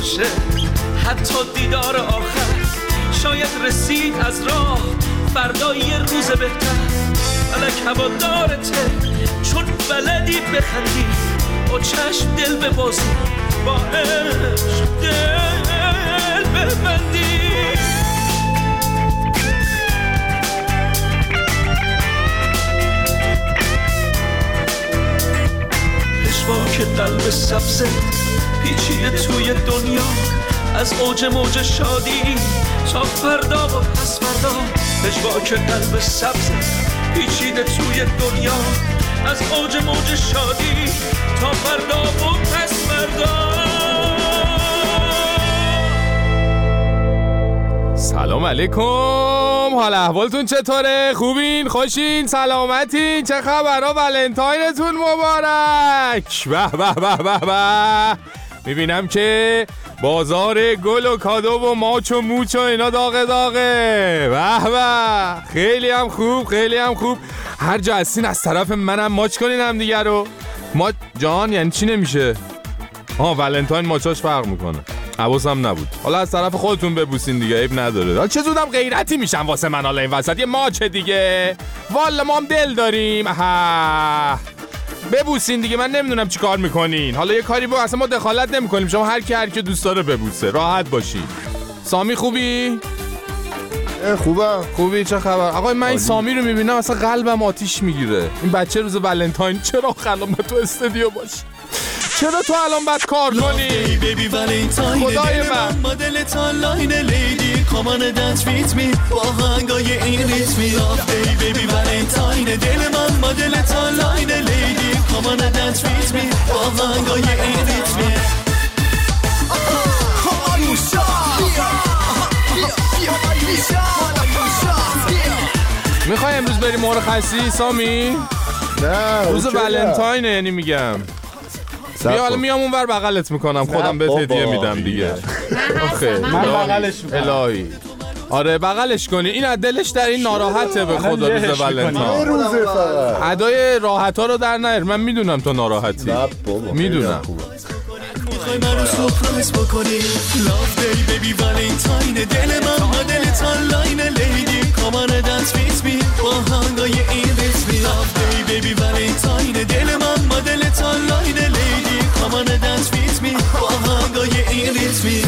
باشه حتی دیدار آخر. شاید رسید از راه فردا یه روز بهتر. فلک هوادارته چون بلدی بخندی، با چشم دل ببازی، با عشق دل ببندی. پشواک قلب سبزه پیچیده توی دنیا، از اوج موج شادی تا فردا و پس فردا. پشواک قلب سبزه پیچیده توی دنیا، از اوج موج شادی تا فردا و پس فردا. سلام علیکم، حال احوالتون چطوره؟ خوبین؟ خوشین؟ سلامتین؟ چه خبرها؟ ولنتاینتون مبارک. به به به به به. میبینم که بازار گل و کادو و ماچ و موچ و اینا داغه داغه. به به، خیلی هم خوب، خیلی هم خوب. هر جا هستین از طرف منم ماچ کنین هم دیگه رو. ماچ جان یعنی چی نمیشه؟ ولنتاین ماچاش فرق میکنه، حواسم نبود. حالا از طرف خودتون ببوسین دیگه، عیب نداره. چه زودم غیرتی میشم واسه من حالا این وسط یه ماچ دیگه. والا ما هم دل داریم. ببوسین دیگه، من نمیدونم چی کار میکنین. حالا یه کاری با اصلا ما دخالت نمیکنیم، شما هر کی دوست داره ببوسه، راحت باشین. سامی خوبی؟ خوبی چه خبر؟ آقا من این سامی رو میبینم اصلا قلبم آتیش میگیره. این بچه روز ولنتاین چرا خلام تو استودیو باشه؟ چرا تو الان باید کار کنی؟ خدای من مدل تا لاین لیدی کامان دنس فیت می با هنگای این ریتمی. بیبی ولنتاین دل من مدل تا لاین لیدی کامان دنس فیت می با هنگای این ریتمی. میخوای امروز بریم مرخصی سامی؟ نه روز ولنتاینه، یعنی میگم بیا حالا میام اونور بغلت میکنم، خودم بهت هدیه میدم دیگه. من بغلش میکنم. الهی آره بغلش کنی، این از دلش در این ناراحته به خدا. روز ولنتاین روزه فقط ادای راحت ها رو در نیار، من میدونم تو ناراحتی، میدونم. میخوای من رو سپرایز بکنی لاف دی بیبی ولنتاین دل من مدل تا لاین لیدی کامان دنس فیت می با هنگای این ریتمی. لاف دی بیبی ولنتاین دل من مدل تا لاین لیدی کامان دنس فیت می با هنگای این ریتمی.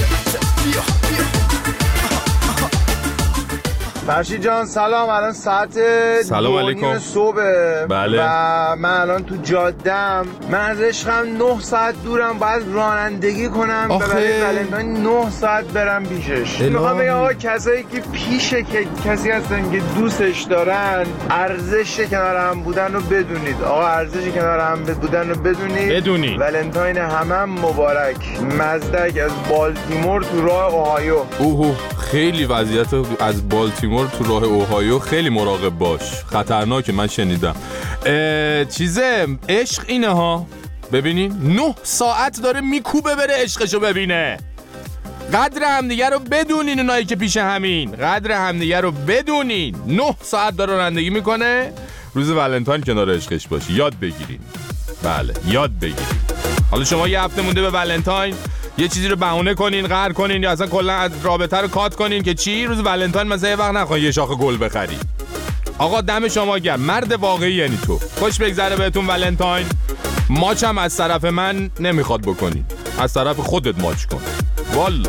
فرشید جان سلام، الان ساعت سلام علیکم صبح. بله. و من الان تو جادم، من از عشقم 9 ساعت دورم، باید رانندگی کنم برای ولنتاین 9 ساعت برم پیشش. میخوام بگم آقا کسایی که پیشه که کسی هستن که دوستش دارن، ارزش کنار هم بودن رو بدونید. آقا ارزش کنار هم بودن رو بدونید. ولنتاین همه مبارک. مزدک از بالتیمور تو راه اوهایو. خیلی وضعیت از بالتیمور تو راه اوهایو خیلی مراقب باش، خطرناکه. من شنیدم چیزه عشق اینه ها. ببینین 9 ساعت داره میکوبه بره عشقشو ببینه. قدر همدیگه رو بدونین، اونایی که پیش همین قدر همدیگه رو بدونین. 9 ساعت داره رانندگی میکنه، روز ولنتاین کنار عشقش باشی. یاد بگیرین، بله یاد بگیرین. حالا شما یه هفته مونده به ولنتاین، یه چیزی رو بهونه کنین، قهر کنین، یا اصلا کلا رابطه رو کات کنین که چی روز ولنتاین مثلا یه وقت نخواین یه شاخه گل بخری. آقا دم شما گرم، مرد واقعی یعنی تو. خوش بگذره بهتون ولنتاین. ماچ هم از طرف من نمیخواد بکنین، از طرف خودت ماچ کن والا.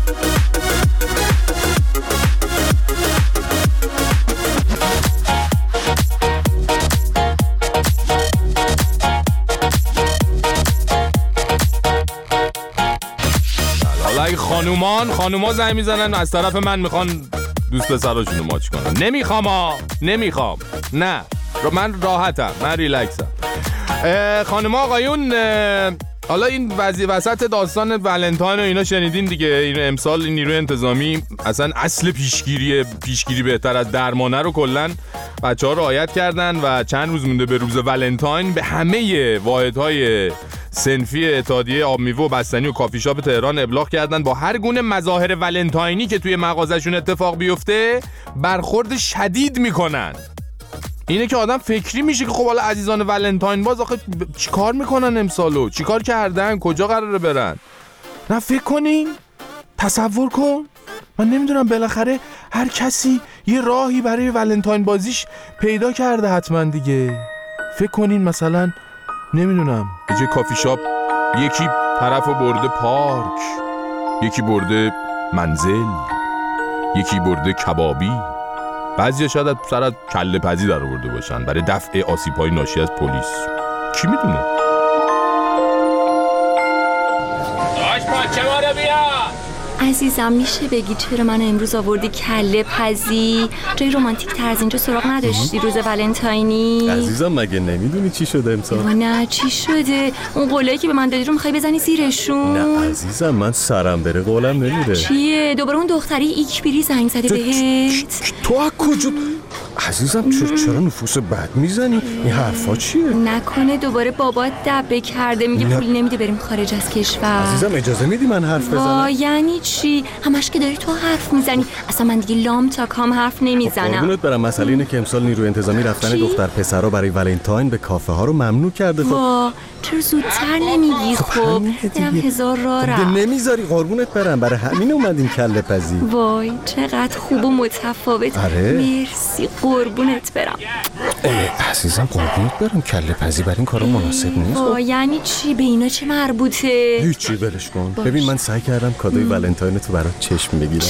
اگه خانوما زنگ میزنن از طرف من میخوان دوست پسراشونو ماچ کنن، نمیخوام نه، من راحتم، من ریلکسم. خانوما آقایون، حالا این وسط داستان ولنتاین و اینا شنیدین دیگه. این امسال این نیروی انتظامی اصلا اصل پیشگیری بهتر از درمانه رو کلن بچه‌ها رعایت کردن و چند روز مونده به روز ولنتاین به همه واحدهای صنفی اتحادیه آب میوه و بستنی و کافی شاپ تهران ابلاغ کردن با هر گونه مظاهر ولنتاینی که توی مغازشون اتفاق بیفته برخورد شدید میکنن. اینه که آدم فکری میشه که خب حالا عزیزان ولنتاین باز آخه چیکار میکنن امسالو، چیکار کردن، کجا قراره برن. نه فکر کنین تصور کن، من نمیدونم، بالاخره هر کسی یه راهی برای ولنتاین بازیش پیدا کرده حتما دیگه. فکر کنین مثلا نمیدونم به جای کافی شاپ یکی طرفو برده پارک، یکی برده منزل، یکی برده کبابی، بعضی شاید از سر از کله پزی در آورده باشن برای دفع آسیب‌های ناشی از پلیس. کی میدونه؟ عزیزم میشه بگی چرا من امروز آوردی کله پزی؟ جای رومانتیک تر از اینجا سراغ نداشتی روز ولنتاینی؟ عزیزم مگه نمیدونی چی شده امسال؟ نه چی شده؟ اون قولایی که به من دادی رو میخوای بزنی زیرشون؟ نه عزیزم من سرم بره قولم نمیره. چیه؟ دوباره اون دختری ایکبیری زنگ زده بهت؟ تو از کجا؟ عزیزم چرا نفوس بد میزنی؟ این حرفا چیه؟ نکنه دوباره بابات دبه کرده میگه پول نمیده بریم خارج از کشور. عزیزم اجازه میدی من حرف بزنم؟ یعنی چی؟ همش که داری تو حرف میزنی. اصلا من دیگه لام تا کام حرف نمیزنم. قربونت برم، مسئله اینه که امسال نیروی انتظامی رفتن دختر پسرا برای ولنتاین به کافه ها رو ممنوع کرده. خب چرا زودتر نمیگی؟ خب درم هزار راه رفت. نمیذاری قربونت برم، برای همین اومدیم کله پزی. وای چقدر خوب و متفاوت. آره؟ مرسی قربونت برم. عزیزم قربونت برم، کله پزی برای این کارا مناسب نیست. یعنی چی؟ به اینا چه مربوطه؟ هیچی ولش کن. ببین من سعی کردم کادوی ولنتاین تو برات چشم بگیرم.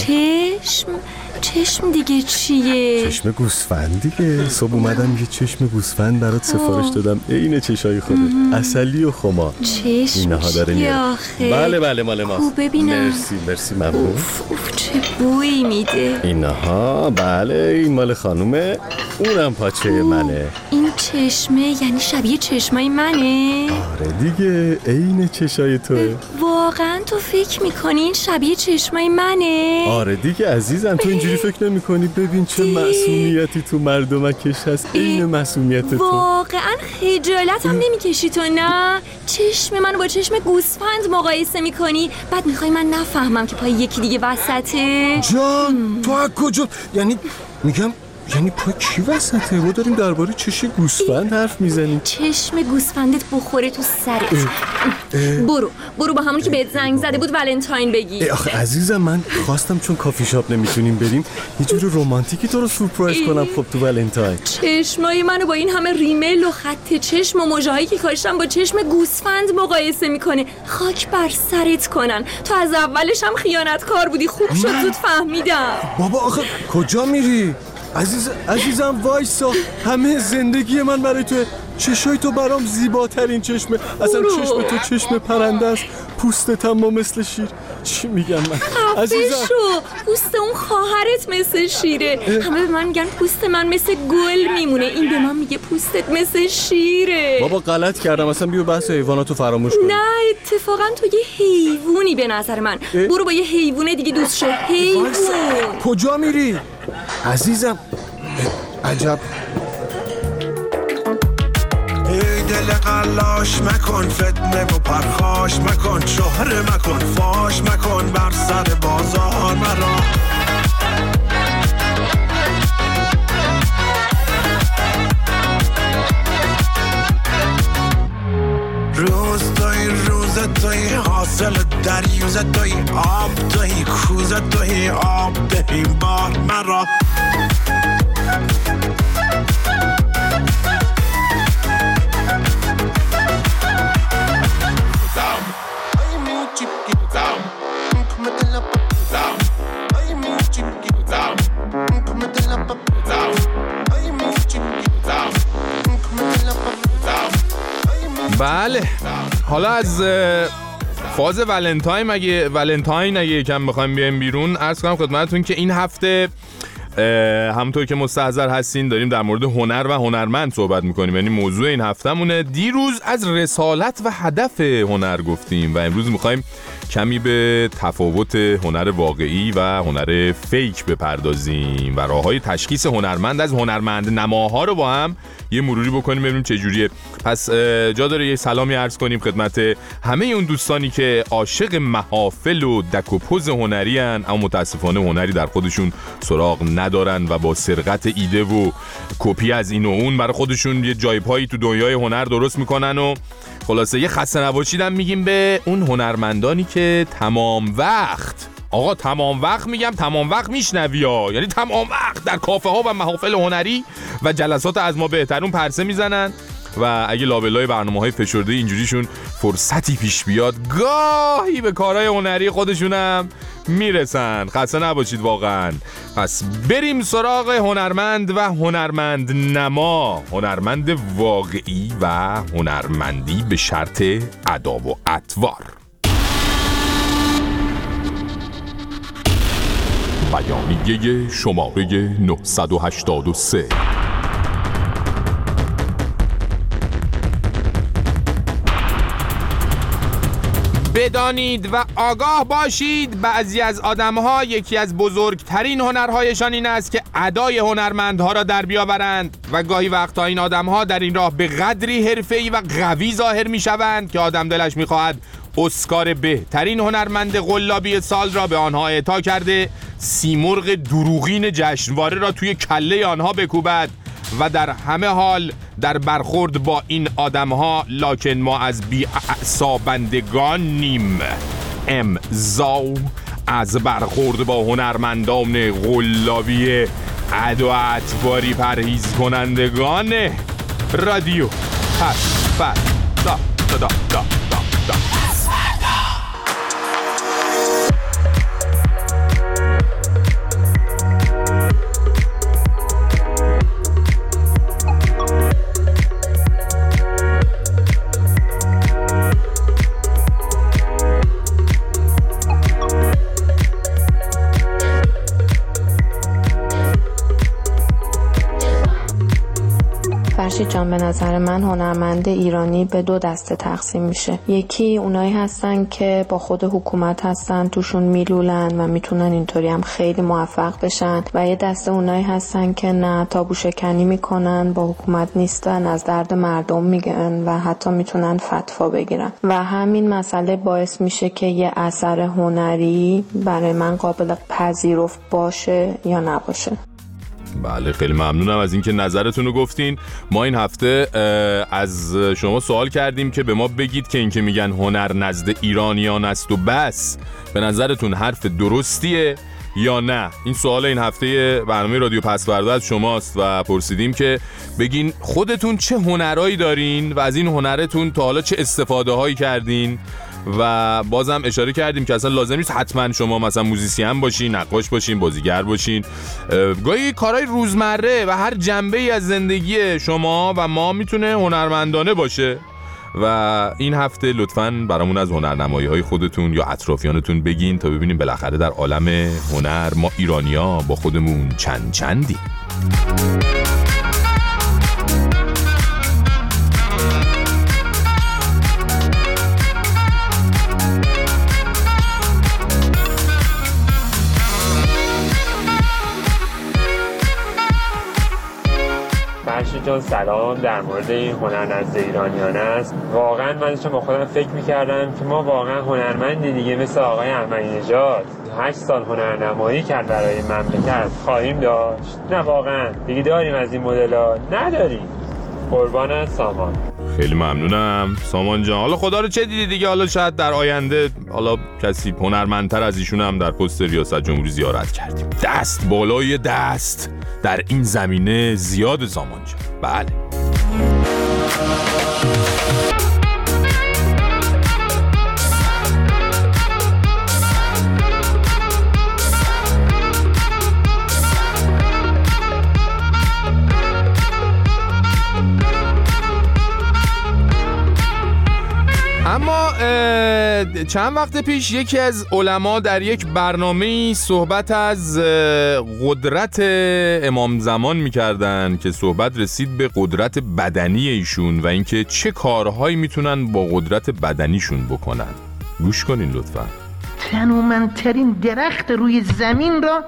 چشم دیگه چیه؟ چشم گوسفند دیگه. صبح اومدم یه چشم گوسفند برات سفارش دادم. اینه چشای خودت، عسلی و خمار. چشم اینها داره میاره. بله مال ماست. خوب ببینم. مرسی ممنون. اوف چه بویی میده. اینها بله این مال خانومه، اونم پاچه منه. این چشمه یعنی شبیه چشمای منه؟ آره دیگه عین چشای توه. واقعا تو فکر میکنی این شبیه چشمای منه؟ آره دیگه عزیزم، تو اینجوری فکر نمی‌کنی؟ ببین چه معصومیتی تو مردمکش هست، عین معصومیت تو. واقعا خجالت هم نمیکشی تو؟ نه چشم منو با چشم گوسفند مقایسه میکنی، بعد میخوای من نفهمم که پای یکی دیگه وسطه؟ جان تو از کجا؟ یعنی میگم یعنی پای کی وسطه؟ ما داریم درباره چشم گوسفند حرف میزنیم. چشم گوسفندت بخوره تو سرت. برو با همون که بهت زنگ زده بود ولنتاین بگی. آخه عزیزم من خواستم چون کافی شاپ نمیتونیم بریم یه جور رمانتیکی تو رو سورپرایز کنم. خب تو ولنتاین چشمای منو با این همه ریمیل و خط چشم و موجهایی که کاشتم با چشم گوسفند مقایسه میکنه. خاک بر سرت کنن، تو از اولش هم خیانتکار بودی. خوب شد زود فهمیدم. بابا آخه کجا میری؟ عزیزم وایسا، همه زندگی من برای تو. چشای تو برام زیباترین چشمه. اصلا چشم تو چشم پرنده است، پوستت هم مثل شیر. چی میگم من عزیزم؟ پوست اون خواهرت مثل شیره. همه به من میگن پوست من مثل گل میمونه، این به من میگه پوستت مثل شیره. بابا غلط کردم، اصلا بیا بحث حیواناتو فراموش کن. نه اتفاقا تو یه حیوانی به نظر من. برو با یه حیوان دیگه دوست شو. حیوان کجا میری؟ عزیزم عجب. ای دل قلاش مکن، فتنه و پرخاش مکن، شهر مکن، فاش مکن، بر سر بازار مرا. روز توی حاصل دریوز توی آب توی کوز توی آب دهی بار مرا. بله حالا از فاز ولنتاین اگه یکم بخوایم بیایم بیرون، عرض کنم خدمتتون که این هفته همونطور که مستحضر هستین داریم در مورد هنر و هنرمند صحبت میکنیم. یعنی موضوع این هفتهمونه. دیروز از رسالت و هدف هنر گفتیم و امروز میخوایم کمی به تفاوت هنر واقعی و هنر فیک بپردازیم و راههای تشخیص هنرمند از هنرمند نماها رو با هم یه مروری بکنیم ببینیم چه جوریه. پس جا داره یه سلامی عرض کنیم خدمت همه اون دوستانی که عاشق محافل و دک و پوز هنری ان، اما متاسفانه هنری در خودشون سراغ ندارن و با سرقت ایده و کپی از این و اون برای خودشون یه جایپایی تو دنیای هنر درست میکنن. و خلاصه یه خسته نباشیدم میگیم به اون هنرمندانی که تمام وقت آقا تمام وقت میگم تمام وقت میشنوی ها، یعنی تمام وقت در کافه ها و محافل هنری و جلسات از ما بهترون پرسه میزنن و اگه لابلای برنامه‌های فشرده اینجوریشون فرصتی پیش بیاد گاهی به کارهای هنری خودشونم میرسن. خسته نباشید واقعا. پس بریم سراغ هنرمند و هنرمند نما، هنرمند واقعی و هنرمندی به شرط ادا و اطوار. بیانیه شماره 983. بدانید و آگاه باشید بعضی از آدم‌ها یکی از بزرگترین هنرهایشان این است که ادای هنرمندها را در بیاورند و گاهی وقتا این آدم‌ها در این راه به قدری حرفه‌ای و قوی ظاهر می‌شوند که آدم دلش می‌خواهد اسکار بهترین هنرمند قلابی سال را به آنها اعطا کرده، سیمرغ دروغین جشنواره را توی کله آنها بکوبد و در همه حال در برخورد با این آدم‌ها لکن ما از بی‌اعصابندگانیم. امضا از برخورد با هنرمندان قلابی ادا و اطواری پرهیز کنندگان رادیو پس‌فردا. فرشید جان، به نظر من هنرمند ایرانی به دو دسته تقسیم میشه. یکی اونایی هستن که با خود حکومت هستن، توشون میلولن و میتونن اینطوری هم خیلی موفق بشن، و یه دسته اونایی هستن که نه، تابو شکنی میکنن، با حکومت نیستن، از درد مردم میگن و حتی میتونن فتوا بگیرن و همین مسئله باعث میشه که یه اثر هنری برای من قابل پذیرفت باشه یا نباشه. بله، خیلی ممنونم از اینکه نظرتون رو گفتین. ما این هفته از شما سوال کردیم که به ما بگید که این که میگن هنر نزد ایرانیان است و بس، به نظرتون حرف درستیه یا نه؟ این سوال این هفته برنامه رادیو پس‌فردا از شماست و پرسیدیم که بگین خودتون چه هنرهایی دارین و از این هنرتون تا حالا چه استفاده هایی کردین. و بازم اشاره کردیم که اصلا لازم نیست حتما شما مثلا موزیسین باشین، نقاش باشین، بازیگر باشین. گاهی کارهای روزمره و هر جنبه‌ای از زندگی شما و ما میتونه هنرمندانه باشه. و این هفته لطفاً برامون از هنرنمایی‌های خودتون یا اطرافیانتون بگین تا ببینیم بالاخره در عالم هنر ما ایرانی‌ها با خودمون چندیم. جان سلام. در مورد این هنر نزد ایرانیان است، واقعا من داشتم با خودم فکر میکردم که ما واقعا هنرمندی دیگه مثل آقای احمدی‌نژاد 8 سال هنرنمایی کرد برای مملکت خواهیم داشت؟ نه واقعا دیگه داریم از این مدل‌ها؟ نداریم. قربانت سامان. خیلی ممنونم سامان جان. حالا خدا رو چه دیدی دیگه، حالا شاید در آینده حالا کسی هنرمندتر از ایشون هم در پست ریاست جمهوری زیارت کردیم. دست بالای دست در این زمینه زیاد سامان جان. بله. اما چند وقت پیش یکی از علما در یک برنامه‌ای صحبت از قدرت امام زمان می‌کردن که صحبت رسید به قدرت بدنی ایشون و اینکه چه کارهایی میتونن با قدرت بدنیشون بکنن. گوش کنین لطفاً. تنومندترین درخت روی زمین را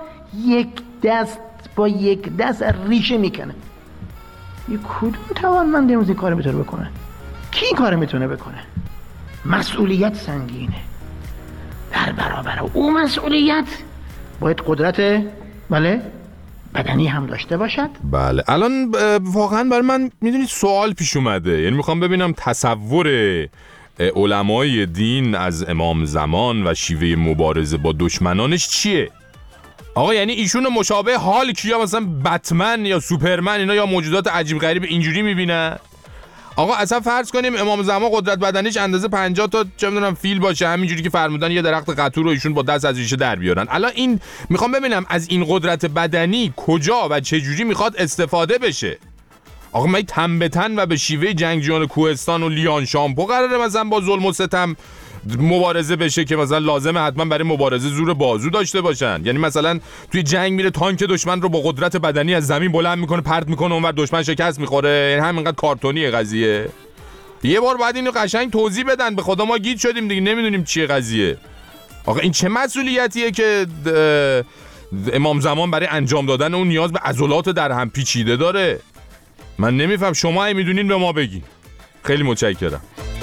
با یک دست ریشه میکنه. یک کدوم توانمند امروز این کار میتونه بکنه؟ کی این کار میتونه بکنه؟ مسئولیت سنگینه. در برابر او مسئولیت باید قدرت بدنی هم داشته باشد. بله. الان واقعا برای من میدونید سوال پیش اومده، یعنی میخوام ببینم تصور علمای دین از امام زمان و شیوه مبارزه با دشمنانش چیه؟ آقا یعنی ایشونو مشابه هالک یا مثلا بتمن یا سوپرمن اینا یا موجودات عجیب غریب اینجوری میبینن؟ آقا اصلا فرض کنیم امام زمان قدرت بدنیش اندازه 50 تا چه میدونم فیل باشه، همینجوری که فرمودن یه درخت قطور رو ایشون با دست از ریشه در بیارن. الان این میخوام ببینم از این قدرت بدنی کجا و چه جوری میخواد استفاده بشه. آقا من تن به تن و به شیوه جنگجویان کوهستان و لیان شامپو قراره مثلا با ظلم و ستم مبارزه بشه که مثلا لازمه حتما برای مبارزه زور بازو داشته باشن؟ یعنی مثلا توی جنگ میره تانک دشمن رو با قدرت بدنی از زمین بلند میکنه پرت میکنه اونور دشمن شکست میخوره؟ یعنی همینقدر کارتونیه قضیه؟ یه بار بعد اینو قشنگ توضیح بدن. به خدا ما گیج شدیم دیگه، نمیدونیم چیه قضیه. آقا این چه مسئولیتیه که امام زمان برای انجام دادن اون نیاز به عضلات در هم پیچیده داره؟ من نمیفهم، شما ای میدونین به ما بگین. خیلی متشکرم.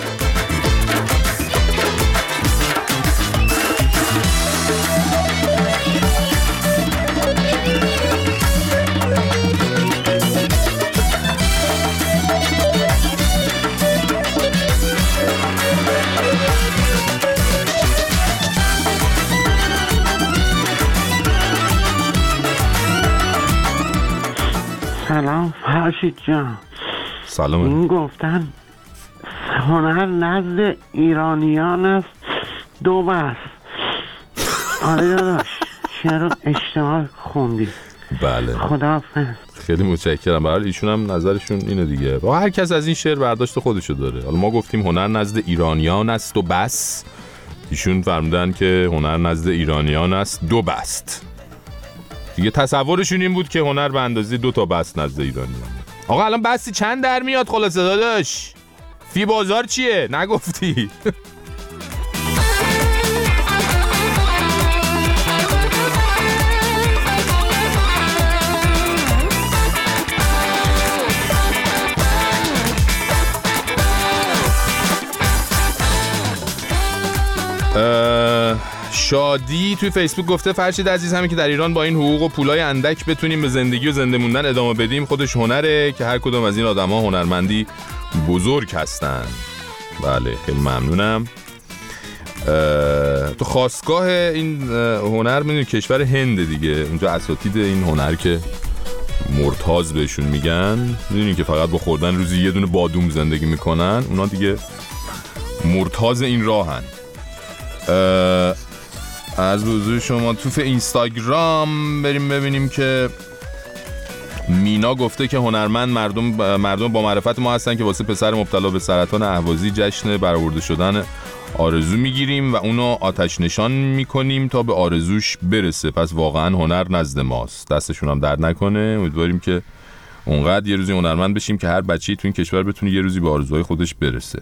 سلام فرشید جان. سلام. این گفتن هنر نزد ایرانیان است 2 بس. آره داداش چرا اشتباه خوندی؟ بله خداحافظ. خیلی متشکرم. برای ایشون هم نظرشون اینه دیگه. با هر کس از این شعر برداشت خودشو داره. حالا ما گفتیم هنر نزد ایرانیان است 2 بس، ایشون فرمودن که هنر نزد ایرانیان است 2 بست. دیگه تصورشون این بود که هنر به اندازه 2 تا بست نزد ایرانیان. آقا الان بستی چند در میاد خلاصه داداش؟ فی بازار چیه؟ نگفتی؟ شادی توی فیسبوک گفته فرشید عزیز همین که در ایران با این حقوق و پولای اندک بتونیم به زندگی و زنده موندن ادامه بدیم خودش هنره که هر کدوم از این آدم‌ها هنرمندی بزرگ هستن. بله خیلی ممنونم. تو خاستگاه این هنر میدونی کشور هند دیگه، اونجا اساتید این هنر که مرتاض بهشون میگن، میدونی که فقط با خوردن روزی یه دونه بادوم زندگی میکنن، اونا دیگه مرتاض این راهن. از حضور شما تو اینستاگرام بریم ببینیم که مینا گفته که هنرمند مردم با معرفت ما هستن که واسه پسر مبتلا به سرطان اهوازی جشن برآورده شدن آرزو میگیریم و اونو آتش نشان میکنیم تا به آرزوش برسه. پس واقعا هنر نزد ماست. دستشون هم درد نکنه. امیدواریم که اونقدر یه روزی هنرمند بشیم که هر بچه‌ای تو این کشور بتونه یه روزی به آرزوهای خودش برسه.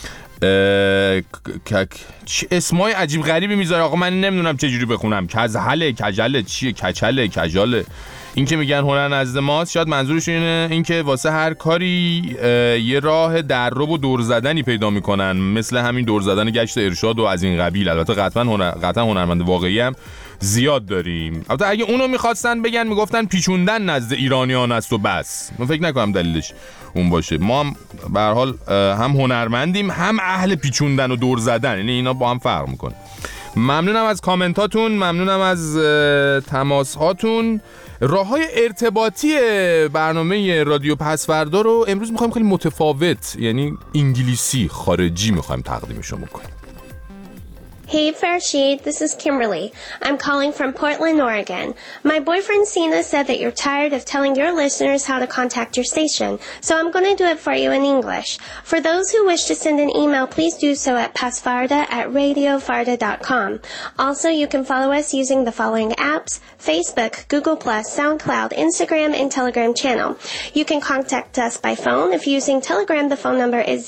اسمای عجیب غریبی میذاره آقا، من نمیدونم چه جوری بخونم. کزهله، کجله، چیه، کچله، کجاله. این که میگن هنر نزد ماست شاید منظورش اینه که واسه هر کاری یه راه دررو و دور زدنی پیدا میکنن، مثل همین دور زدن گشت ارشاد و از این قبیل. البته قطعا هنرمند واقعی هم زیاد داریم. البته اگه اونو میخواستن بگن میگفتن پیچوندن نزد ایرانیان است و بس. من فکر نکنم دلیلش اون باشه. ما هم به هر حال هم هنرمندیم هم اهل پیچوندن و دور زدن، یعنی اینا با هم فرق میکنه. ممنونم از کامنتاتون، ممنونم از تماسهاتون. راه‌های ارتباطی برنامه رادیو پسوردا رو امروز می‌خوایم خیلی متفاوت، یعنی انگلیسی خارجی می‌خوایم تقدیم شما کنیم. Hey Farshid, this is Kimberly. I'm calling from Portland, Oregon. My boyfriend Sina said that you're tired of telling your listeners how to contact your station, so I'm going to do it for you in English. For those who wish to send an email, please do so at pasfarda@radiofarda.com. Also, you can follow us using the following apps: Facebook, Google+, SoundCloud, Instagram, and Telegram channel. You can contact us by phone. If using Telegram, the phone number is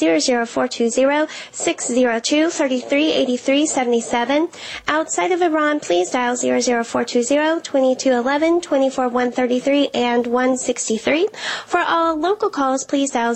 00420-602-3383-77. Outside of Iran, please dial 00420-2211-24133 and 163. For all local calls, please dial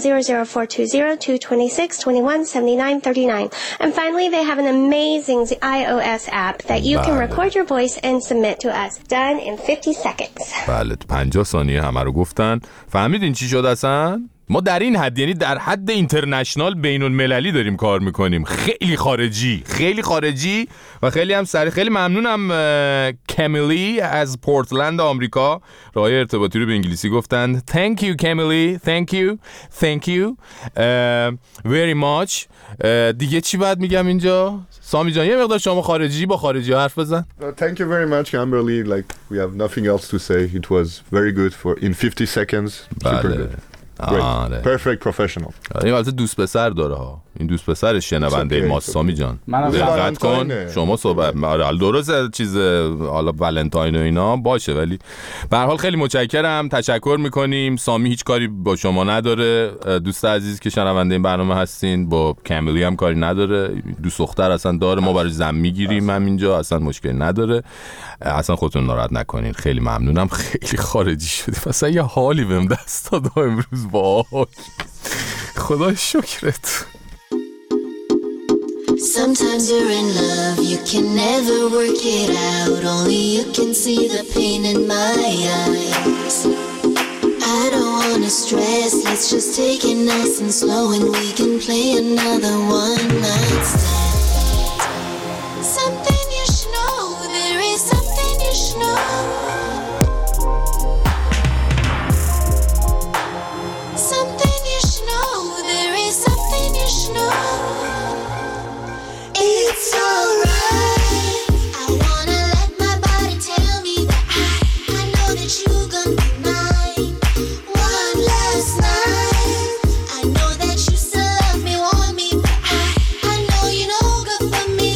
00420-226-217939. And finally, they have an amazing iOS app that you can record your voice and submit to us. Done in 50 seconds. بله 50 ثانیه همه رو گفتن. فهمیدین چی شد اصلا؟ ما در این حد، یعنی در حد اینترنشنال بین المللی داریم کار میکنیم. خیلی خارجی و خیلی هم خیلی ممنونم کمیلی از پورتلند آمریکا. راهی ارتباطی رو به انگلیسی گفتن. Thank you کمیلی. Thank you very much. دیگه چی باید میگم اینجا؟ سامی جان یه مقدار شما با خارجی حرف بزن. Thank you very much Kimberly. Like we have nothing else to say. It was very good for in 50 seconds. Super good. Great. Perfect professional. این البته دوست پسر داره ها. این دوست پسرش شنونده ماست سامی جان. دقت کن شما صحبت درست چیز حالا ولنتاین و اینا باشه، ولی به هر حال خیلی متشکرم، تشکر میکنیم. سامی هیچ کاری با شما نداره، دوست عزیز که شنونده این برنامه هستین. با کمیلی هم کاری نداره، دوست دختر اصلا داره، ما برای زن میگیریم همینجا، اصلا مشکلی نداره. اصلا خودتون ناراحت نکنین. خیلی ممنونم. خیلی خارجی شدی، اصلا یه حالی بهم دست داد امروز. وای خدا شکرت. Sometimes you're in love, you can never work it out. Only you can see the pain in my eyes. I don't wanna stress, let's just take it nice and slow, and we can play another one night stand. Something you should know, there is something you should know. Something you should know, there is something you should know. It's alright. I wanna let my body tell me that I know that you're gonna be mine. One last night. I know that you still love me, want me, but I know you know good for me.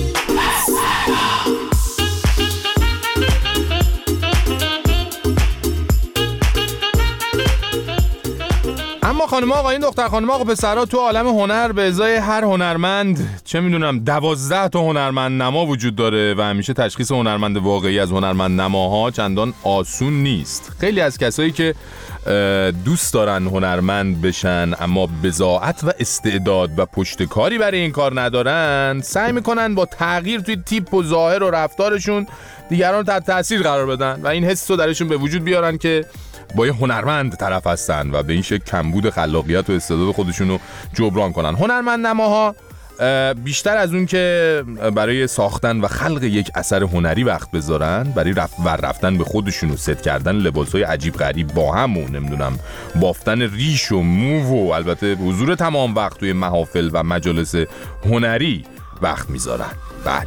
اما خانم آقایون، دختر خانم آقا پسرها، تو عالم هنر به ازای هر هنرمند چه میدونم 12 تا هنرمند نما وجود داره و همیشه تشخیص هنرمند واقعی از هنرمند نماها چندان آسون نیست. خیلی از کسایی که دوست دارن هنرمند بشن اما بضاعت و استعداد و پشتکاری برای این کار ندارن، سعی میکنن با تغییر توی تیپ و ظاهر و رفتارشون دیگران رو تحت تاثیر قرار بدن و این حس رو درشون به وجود بیارن که با یه هنرمند طرف هستن و به این شکل کمبود خلاقیت و استعداد خودشون رو جبران کنن. هنرمند نماها بیشتر از اون که برای ساختن و خلق یک اثر هنری وقت بذارن، برای رفتن به خودشون و ست کردن لباسای عجیب غریب با هم و نمیدونم بافتن ریش و مو و البته حضور تمام وقت توی محافل و مجالس هنری وقت میذارن. بله.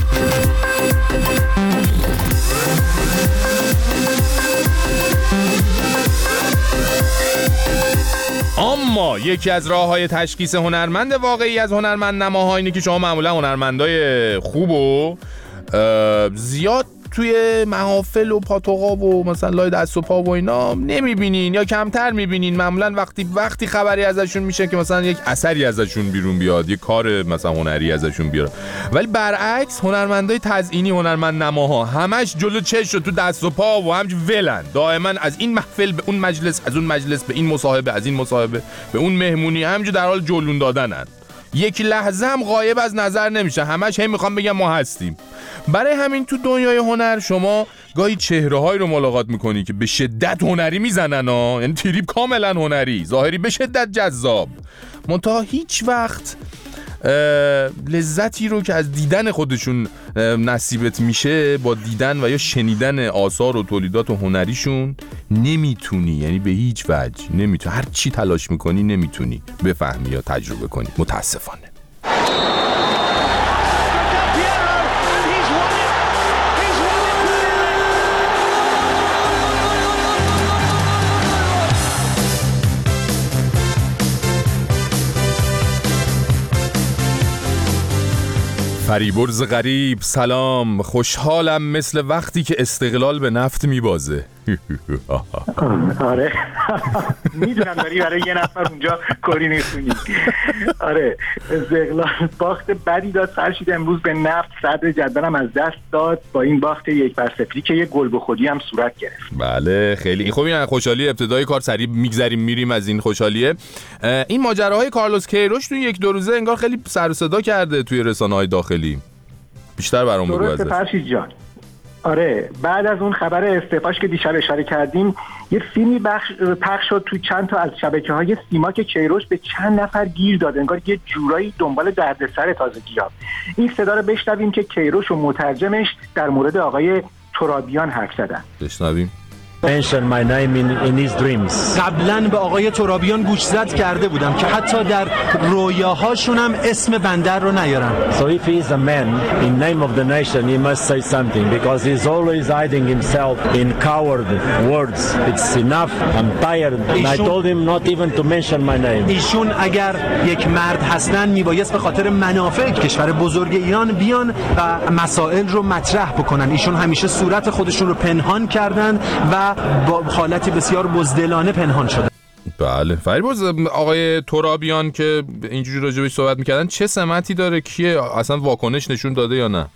اما یکی از راه‌های تشخیص هنرمند واقعی از هنرمند نماها اینه که شما معمولا هنرمندای خوب و زیاد توی محافل و پاتوقا و مثلا لای دست و پا و اینا نمیبینین یا کمتر میبینین. معمولا وقتی خبری ازشون میشه که مثلا یک اثری ازشون بیرون بیاد، یک کار مثلا هنری ازشون بیاد. ولی برعکس هنرمندای تزئینی، هنرمند نماها همش جلو چش و تو دست و پا و همش ولن، دائما از این محفل به اون مجلس، از اون مجلس به این مصاحبه، از این مصاحبه به اون مهمونی، همینجور در حال جلون دادنن. یک لحظه هم غایب از نظر نمیشه، همش هم میخوام بگم ما هستیم. برای همین تو دنیای هنر شما گاهی چهره‌هایی رو ملاقات میکنی که به شدت هنری میزنن ها، یعنی تریپ کاملا هنری، ظاهری به شدت جذاب، منتها هیچ وقت لذتی رو که از دیدن خودشون نصیبت میشه با دیدن و یا شنیدن آثار و تولیدات هنریشون نمیتونی، یعنی به هیچ وجه نمیتونی، هر چی تلاش میکنی نمیتونی بفهمی یا تجربه کنی، متاسفانه. فریبرز غریب سلام، خوشحالم مثل وقتی که استقلال به نفت میبازه. آره میدونم داری برای یه نفر اونجا کاری میخونی. آره استقلال باخت بدی داد فرشید امروز به نفت، صدر جدولم از دست داد با این باخت 1-0 که یه گل به خودی هم صورت گرفت. بله خیلی خوب. این خوشحالی ابتدای کار سریع میگذریم میریم از این خوشحالیه. این ماجراهای کارلوس کیروش تو 1-2 روزه انگار خیلی سر و صدا کرده توی رسانه‌های داخلی. بیشتر برام بگو ازش. فرشید جان، آره بعد از اون خبر استعفاش که دیشب اشاره کردیم یه فیلمی پخش شد تو چند تا از شبکه‌های سیما که کیروش به چند نفر گیر داد، انگار یه جورایی دنبال دردسر تازگی‌ها. این صدا رو بشنویم که کیروش و مترجمش در مورد آقای ترابیان حرف زدن. بشنویم. mention my name in his dreams. قبلا به آقای ترابیان گوشزد کرده بودم که حتی در رویاهاشون هم اسم بندر رو نیارن. So if he is a man in name of the nation, he must say something because he's always hiding himself in coward words. It's enough. I'm tired. And I told him not even to mention my name. ایشون اگر یک مرد هستن میبایست به خاطر منافع کشور بزرگ ایران بیان و مسائل رو مطرح بکنن. ایشون همیشه صورت خودشون رو پنهان کردن و با حالتی بسیار بزدلانه پنهان شده. بله فریبرز، آقای ترابیان که اینجوری راجبش صحبت میکردن چه سمتی داره؟ کیه؟ اصلا واکنش نشون داده یا نه؟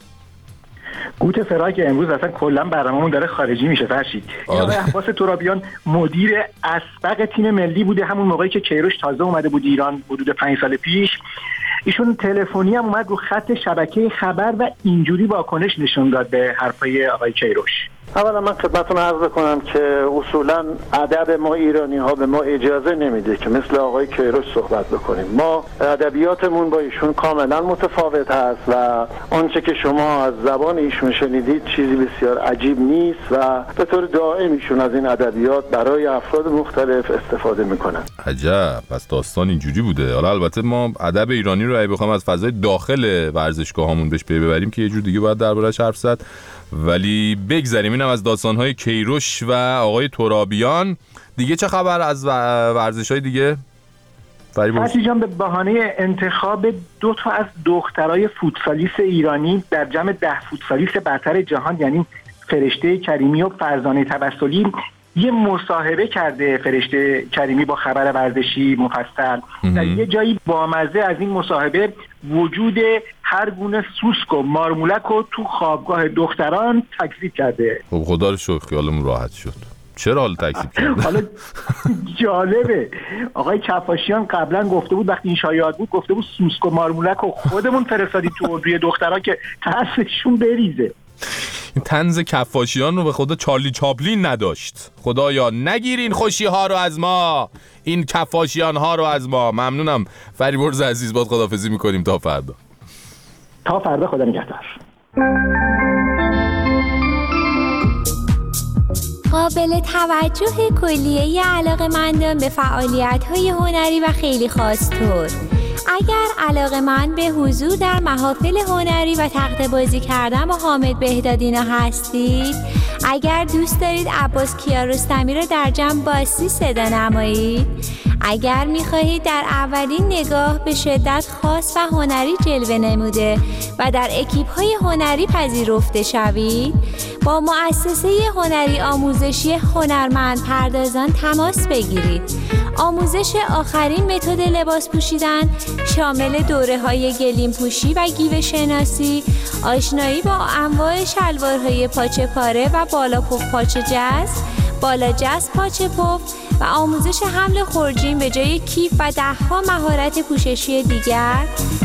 گوت فرای که امروز اصلا کلا برنامه‌مون داره خارجی میشه فرشید. آقای عباس ترابیان مدیر اسبق تیم ملی بوده همون موقعی که کیروش تازه اومده بود ایران حدود 5 سال پیش. ایشون تلفنی هم اومد رو خط شبکه خبر و اینجوری واکنش نشون داد به حرفای آقای کیروش. اولا من خدمتتون عرض بکنم که اصولا ادب ما ایرانی ها به ما اجازه نمیده که مثل آقای کیروش صحبت بکنیم. ما ادبیاتمون با ایشون کاملا متفاوت هست و آنچه که شما از زبان ایشون شنیدید چیزی بسیار عجیب نیست و به طور دائم ایشون از این ادبیات برای افراد مختلف استفاده میکنن. عجب، پس داستان اینجوری بوده. حالا البته ما ادب ایرانی رو اگه بخوام از فضای داخل ورزشگاهامون بهش ببریم که یه جور دیگه باید دربارش حرف زد، ولی بگذاریم اینم از داستان‌های کیروش و آقای ترابیان. دیگه چه خبر از ورزش‌های دیگه؟ فرشید جان، به بهانه انتخاب 2 تا از دخترای فوتسالیست ایرانی در جمع 10 فوتسالیست برتر جهان، یعنی فرشته کریمی و فرزانه توسلی، یه مصاحبه کرده فرشته کریمی با خبر ورزشی مفصل. در یه جایی بامزه از این مصاحبه وجود هر گونه سوسک و مارمولک رو تو خوابگاه دختران تکذیب کرده. خب خدا رو شکر خیالمون راحت شد. چرا حالا تکذیب کرده؟ حالا جالبه آقای کفاشیان قبلا گفته بود وقتی این شایعات بود گفته بود سوسک و مارمولک رو خودمون فرستادیم تو اردوی دخترها که ترسشون بریزه. این طنز کفاشیان رو به خدا چارلی چاپلین نداشت. خدایا نگیرین خوشی ها رو از ما، این کفاشیان ها رو از ما. ممنونم فریبرز عزیز، باد خداحافظی میکنیم تا فردا. تا فردا، خدا نگهدار. قابل توجه کلیه علاقه‌مندان به فعالیت‌های هنری و خیلی خاص طور. اگر علاقه‌مند به حضور در محافل هنری و تخته بازی کردن با حامد بهدادینا هستید، اگر دوست دارید عباس کیارستمی را در جمع باسی صدا نمایید، اگر می‌خواهید در اولین نگاه به شدت خاص و هنری جلوه نموده و در اکیپ‌های هنری پذیرفته شوید، با مؤسسه هنری آموزشی هنرمند پردازان تماس بگیرید. آموزش آخرین متد لباس پوشیدن شامل دوره‌های گلیم پوشی و گیوه شناسی، آشنایی با انواع شلوارهای پاچه پاره و بالا پف پاچه جز، بالا جز پاچه پف و آموزش حمل خورجین به جای کیف و 10ها مهارت پوششی دیگر،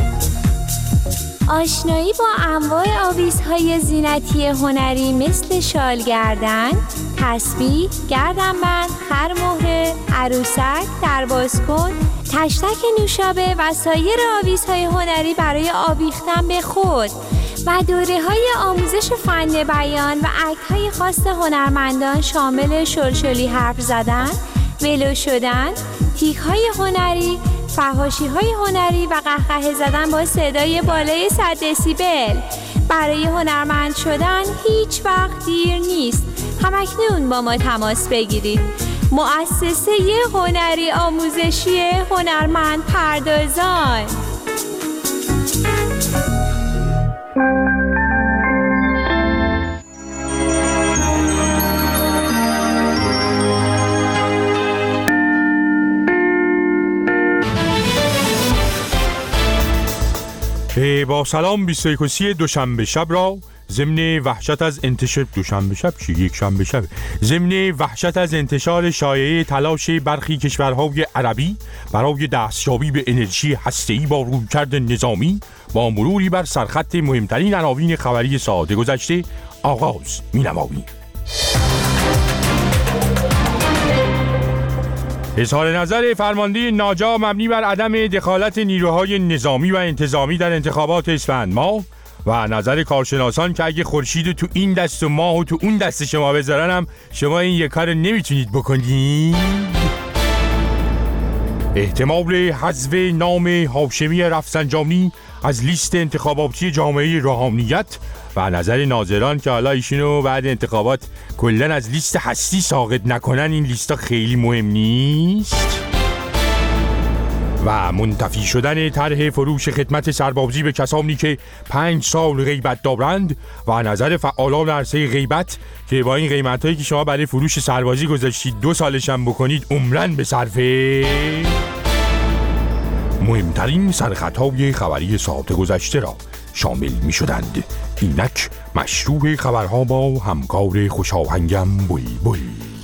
آشنایی با انواع آویزهای زینتی هنری مثل شال گردن، تسبیح، گردنبند، خرمهره، عروسک، دربازکن، تشتک نوشابه و سایر آویزهای هنری برای آویختن به خود و دوره‌های آموزش فن بیان و اکت‌های خاص هنرمندان شامل شلشلی حرف زدن، ولو شدن، تیک‌های هنری، فحاشی‌های هنری و قهقه زدن با صدای بالای 100 دسیبل. برای هنرمند شدن هیچ وقت دیر نیست. همکنون با ما تماس بگیرید. مؤسسه هنری آموزشی هنرمند پردازان. با سلام 21 دوشنبه شب را ضمن وحشت از انتشار دوشنبه شب چی؟ یک شنبه شب. ضمن وحشت از انتشار شایعه تلاش برخی کشورهای عربی برای دستیابی به انرژی هسته‌ای با رویکرد نظامی، با مروری بر سرخط مهمترین عناوین خبری ساعات گذشته آغاز می‌نماییم. اظهار نظر فرمانده ناجا مبنی بر عدم دخالت نیروهای نظامی و انتظامی در انتخابات اسفند ماه و نظر کارشناسان که اگه خورشید تو این دست و ماه و تو اون دست شما بذارنم شما این یک کار نمیتونید بکنید. احتمال حذف نام هاشمی رفسنجانی از لیست انتخاباتی جامعه روحانیت و نظر ناظران که حالا ایشونو بعد انتخابات کلن از لیست هستی ساقط نکنن، این لیستا خیلی مهم نیست. و منتفی شدن طرح فروش خدمت سربازی به کسانی که 5 سال غیبت دارند و نظر فعالان عرصه غیبت که با این قیمتایی که شما برای فروش سربازی گذاشتید 2 سالش هم بکنید عمرن به صرفه. مهمترین سرخطهای خبری ساعت گذشته را شامل می شدند. اینک مشروع خبرها با همکار خوشاهنگم بلبل.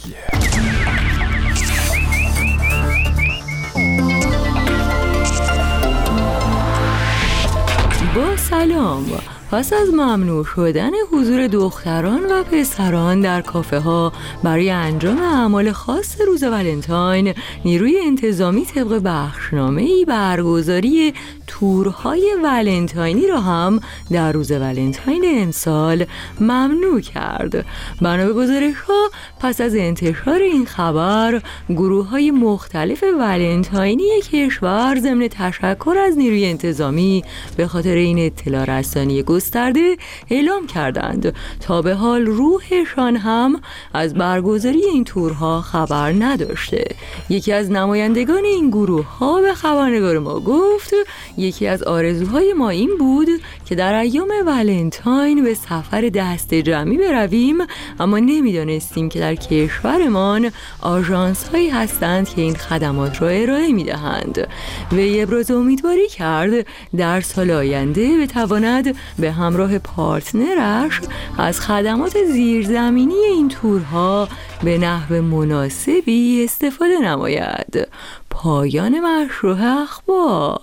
با سلام. پس از ممنوع شدن حضور دختران و پسران در کافه ها برای انجام اعمال خاص روز ولنتاین، نیروی انتظامی طبق بخشنامه‌ای برگزاری تورهای ولنتاینی را هم در روز ولنتاین امسال ممنوع کرد. بنا به گزارش‌ها پس از انتشار این خبر، گروه‌های مختلف ولنتاینی کشور ضمن تشکر از نیروی انتظامی به خاطر این اطلاع رسانی گسترده اعلام کردند تا به حال روحشان هم از برگزاری این تورها خبر نداشته. یکی از نمایندگان این گروه ها به خبرنگار ما گفت یکی از آرزوهای ما این بود که در ایام ولنتاین به سفر دست جمعی برویم، اما نمیدانستیم که در کشورمان آژانس هایی هستند که این خدمات را ارائه میدهند. وی ابراز امیدواری کرد در سال آینده بتواند به همراه پارتنرش از خدمات زیرزمینی این تورها به نحو مناسبی استفاده نماید. پایان مشروع اخبار.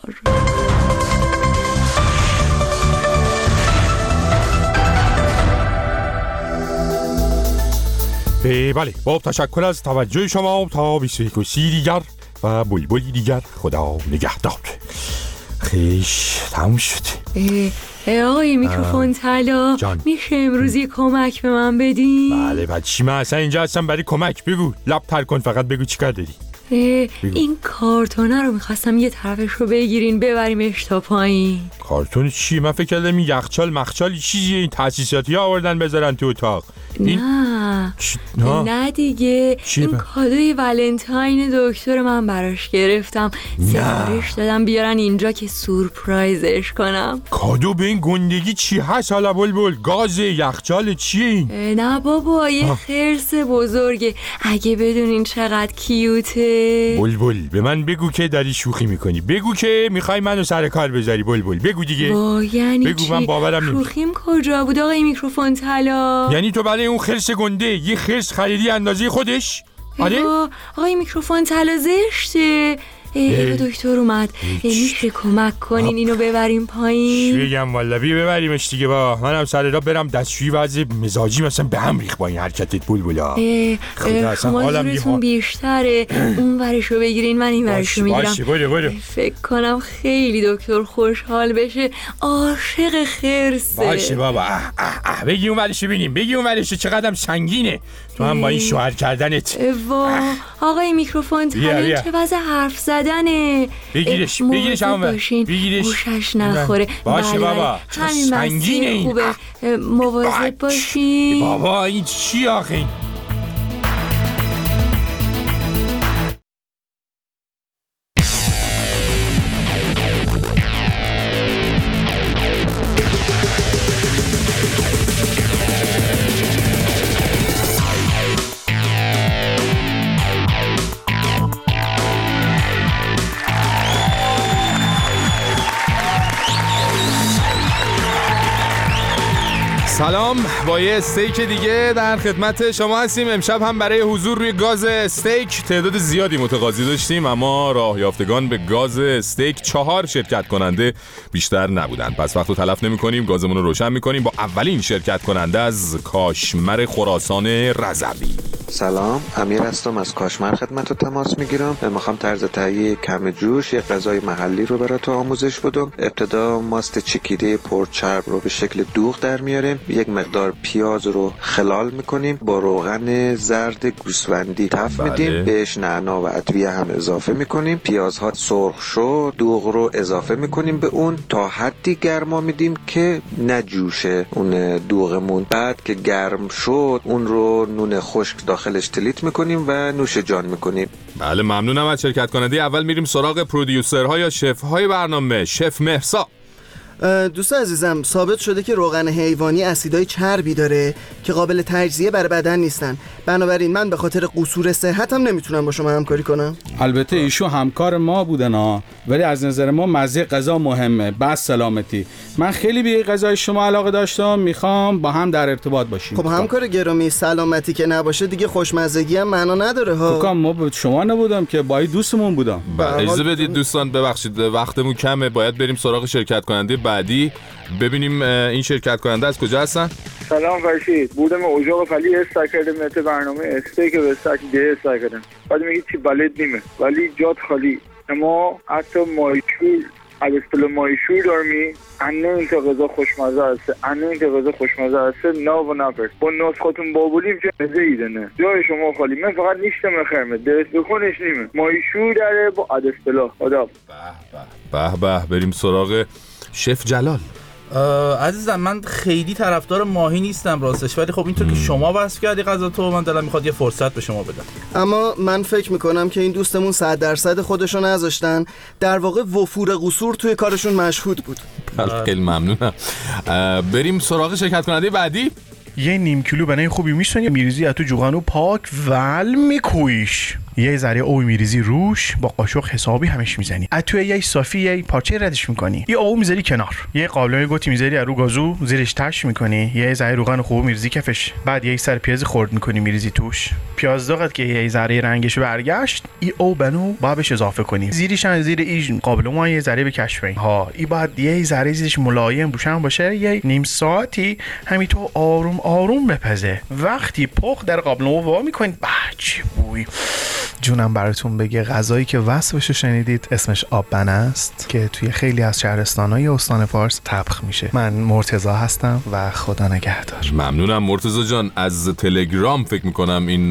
بله، با تشکر از توجه شما تا 21 دیگر و بلبلی دیگر. خدا نگهدار. خیش تموم شد. آقای میکروفون طلا، میشه امروز یه کمک به من بدین؟ بله بچی، من اصلا اینجا هستم برای کمک. بگو، لب تر کن، فقط بگو چی کار داری. این کارتونه رو میخواستم یه طرفش رو بگیرین ببریمش تا پایین. کارتون چی؟ من فکر کردم این یخچال مخچال چیزیه، این تاسیساتی آوردن بذارن تو اتاق. نه دیگه، این کادوی ولنتاین دکتر من براش گرفتم، سفارش دادم بیارن اینجا که سورپرایزش کنم. کادو به این گندگی چی هست حالا بلبل؟ گاز، یخچال چی؟ نه بابا، یه خرس بزرگه. اگه بدونین چقدر کیوته. بلبل به من بگو که داری شوخی میکنی، بگو که میخوای منو سر کار بذاری. بلبل بگو دیگه. یعنی بگو، من باورم نمیشه. شوخیم کجا بود آقای میکروفون طلا؟ یعنی تو برای اون خرس گنده یه خرس خریدی اندازه خودش؟ آره؟ آقای میکروفون طلا زشته. دکتر اومد، میشه کمک کنین اینو ببریم پایین؟ چی بگم والا، ببریمش دیگه. با منم سر را برم دستشویی، وضع مزاجی مثلا به هم ریخت با این حرکتت بلبلا. شما زورتون بیشتره. اون ورشو بگیرین، من این ورشو میگیرم. باشه برو. فکر کنم خیلی دکتر خوشحال بشه. عاشق خرسه. باشه بابا. بگی اون ورشو ببینیم، بگی اون ورشو چقدرم سنگینه. تو هم با این شوهر کردنت. آقای میکروفون طلا چه وضع حرف زدنه. بگیرش همون بگیرش، گوشش نخوره. باشه بابا، همین سنگینه این. خوبه، مواظب باشین. بابا این چی آخه؟ سلام، با یه استیک دیگه در خدمت شما هستیم. امشب هم برای حضور روی گاز استیک تعداد زیادی متقاضی داشتیم، اما راه یافتگان به گاز استیک 4 شرکت کننده بیشتر نبودن. پس وقت رو تلف نمی کنیم، گازمون رو روشن می کنیم با اولین شرکت کننده از کاشمر خراسان رضوی. سلام، امیر هستم از کاشمر خدمت رو تماس میگیرم. میخوام طرز تهیه کم جوش یک غذای محلی رو برات آموزش بدم. ابتدا ماست چکیده پرچرب رو به شکل دوغ در میاریم، یک مقدار پیاز رو خلال میکنیم، با روغن زرد گوسفندی تفت میدیم، بهش نعنا و ادویه هم اضافه میکنیم. پیازها سرخ شد، دوغ رو اضافه میکنیم به اون تا حدی گرما میدیم که نجوشه اون دوغمون. بعد که گرم شد اون رو نون خشک داخلش تلیت میکنیم و نوش جان میکنیم. بله ممنونم از شرکت کننده. اول میریم سراغ پرودیوسرها یا شف‌های برنامه. شف مهرسا. دوست عزیزم، ثابت شده که روغن حیوانی اسیدای چربی داره که قابل تجزیه برای بدن نیستن. بنابراین من به خاطر قصور صحتم نمیتونم با شما همکاری کنم. البته ایشون همکار ما بودن ها، ولی از نظر ما مزه غذا مهمه، بس سلامتی. من خیلی به غذای شما علاقه داشتم، میخوام با هم در ارتباط باشیم. خب همکار گرامی، سلامتی که نباشه دیگه خوشمزگی هم معنا نداره ها. فکر ما با شما نبودم که با دوستمون بودم. اجازه بدید دوستان، ببخشید وقتمون کمه، باید بریم سراغ شرکت کننده بعدی. ببینیم این شرکت کننده از کجا هستن؟ سلام فرشید، بودم اجاق فلی استار کردم نت برنامه استیک به استار ده استار کردم. بعد میگی چی بلد نیمه ولی جات خالی. اما حتی مایشور از اصطلاح مایشور دارمی انه این تا غذا خوشمزه هسته، انه این تا غذا خوشمزه هسته ناو و نپرد با نسخاتون بابولیم چه مزه ایده نه جای شما خالی. من فقط نیشتم خرمه درست بکنش نیمه مایشور داره با از اصطلاح آداب. به بریم سراغ شف جلال. عزیزم من خیلی طرفدار ماهی نیستم راستش، ولی خب اینطور که شما وصف کردی غذا تو، من دلم میخواد یه فرصت به شما بدم. اما من فکر میکنم که این دوستمون 100% خودشو نذاشتن، در واقع وفور قصور توی کارشون مشهود بود. خیلی ممنونم. بریم سراغ شرکت کننده بعدی. یه نیم کیلو بنای خوبی میشونی میریزی تو جوغانو پاک ول میکویش، یه ذره او میریزی روش با قاشق حسابی همش میزنی، توی یه صافی یه پارچه ردش میکنی، یه او میذاری کنار، یه قابلمه گوتی میذاری رو گازو زیرش تش میکنی، یه ذره روغن خوب میریزی کفش، بعد یه سر پیاز خرد میکنی میریزی توش، پیاز داغت که یه ذره رنگش برگشت، ای او بنو بابش اضافه کنی، زیرش زیر این قابلمه یه ذره بکشفین ها، ای بعد یه ذره زیرش ملایم روشن باشه، یه نیم ساعتی همینطور آروم بپزه. وقتی پخت در قابلمه وا میکنید، چه بوی جونم براتون بگه. غذایی که وصفش شنیدید اسمش آببنه است که توی خیلی از شهرستان‌های استان فارس طبخ میشه. من مرتضی هستم و خدا نگهدار. ممنونم مرتضی جان. از تلگرام فکر میکنم این